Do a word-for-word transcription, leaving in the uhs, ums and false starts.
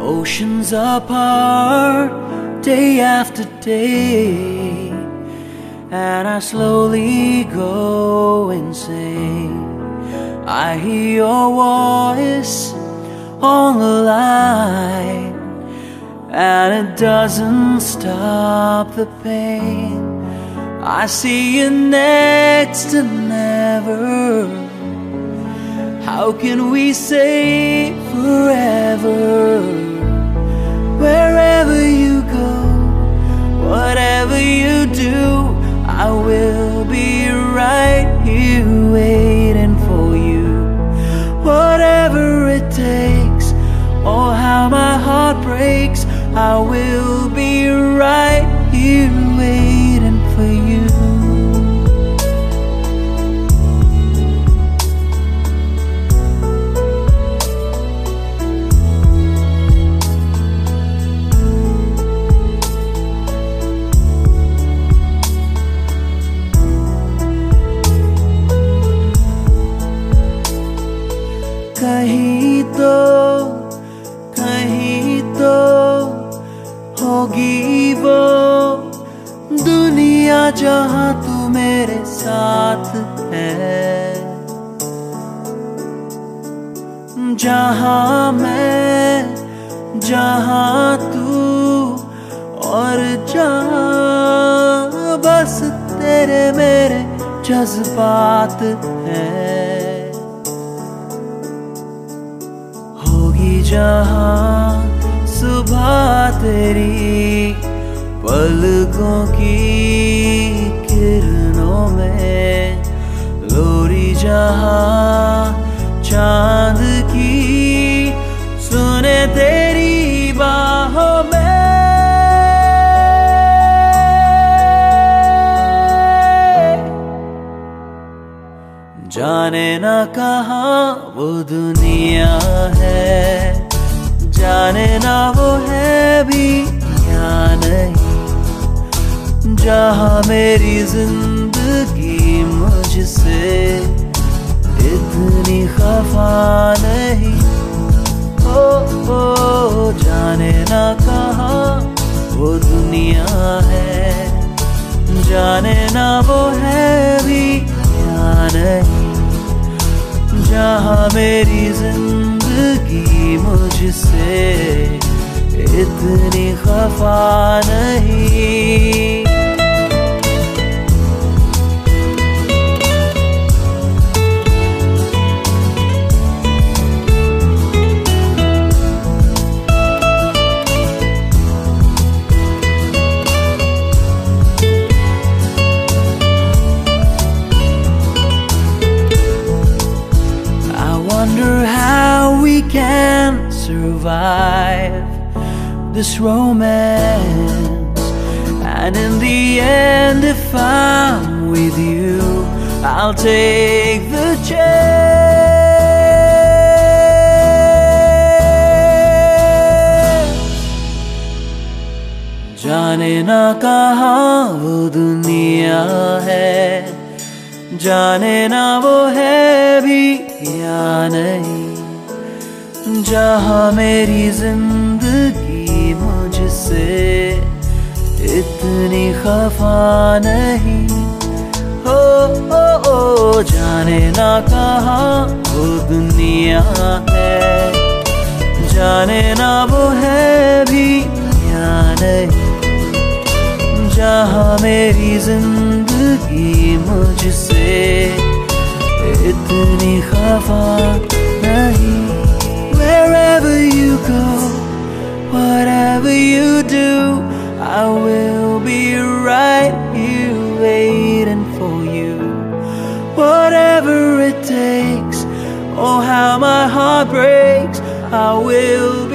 Oceans apart, day after day, and I slowly go insane. I hear your voice on the line, and it doesn't stop the pain. I see you next to never. How can we say forever? Wherever you go, whatever you do, I will be right here waiting for you. Whatever it takes, oh how my heart breaks, I will be right here waiting for you. कहीं तो कहीं तो होगी वो दुनिया जहाँ तू मेरे साथ है, जहाँ मैं जहाँ तू और जहाँ बस तेरे मेरे जज्बात हैं। जहाँ सुबह तेरी पलकों की किरणों में, लोरी जहाँ चांद की सुने तेरी बाहों में। जाने ना कहाँ वो दुनिया है, जाने ना वो है भी या नहीं, जहाँ मेरी जिंदगी मुझसे इतनी खफा नहीं। ओ, ओ जाने ना कहाँ वो दुनिया है, जाने ना वो है भी या नहीं, जहाँ मेरी जिंदगी मुझसे इतनी खफा नहीं। Wonder how we can survive this romance, and in the end if I'm with you, I'll take the chance. जाने ना कहाँ वो दुनिया है, जाने ना वो है भी या नहीं, जहाँ मेरी जिंदगी मुझसे इतनी खफा नहीं। हो ओ, ओ जाने ना कहाँ वो दुनिया है, जाने ना वो है भी या नहीं, जहाँ मेरी जिंदगी मुझसे इतनी खफा नहीं। Wherever you go, whatever you do, I will be right here waiting for you. Whatever it takes, oh how my heart breaks, I will